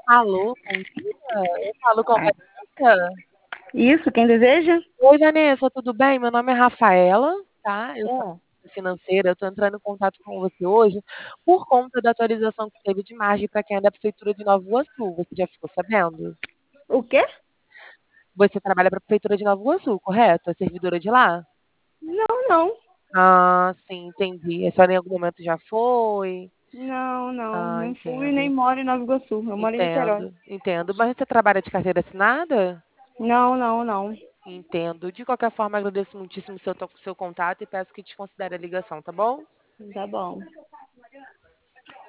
Alô, bom dia. Eu falo com a Ah, Vanessa. isso, quem deseja? Oi, Vanessa, tudo bem? Meu nome é Rafaela, tá? Eu sou É. financeira. Eu estou entrando em contato com você hoje por conta da atualização que teve de margem para quem é da Prefeitura de Nova Iguaçu. Você já ficou sabendo? O quê? Você trabalha para a Prefeitura de Nova Iguaçu, correto? É servidora de lá? Não, não. Ah, sim, entendi. A senhora em algum momento já foi? Não, não. Ah, Não fui nem entendo. moro em Nova Iguaçu. Eu moro em Niterói. Entendo, entendo. Mas você trabalha de carteira assinada? Não, não, não. Entendo. De qualquer forma, agradeço muitíssimo seu contato e peço que desconsidere a ligação, tá bom? Tá bom.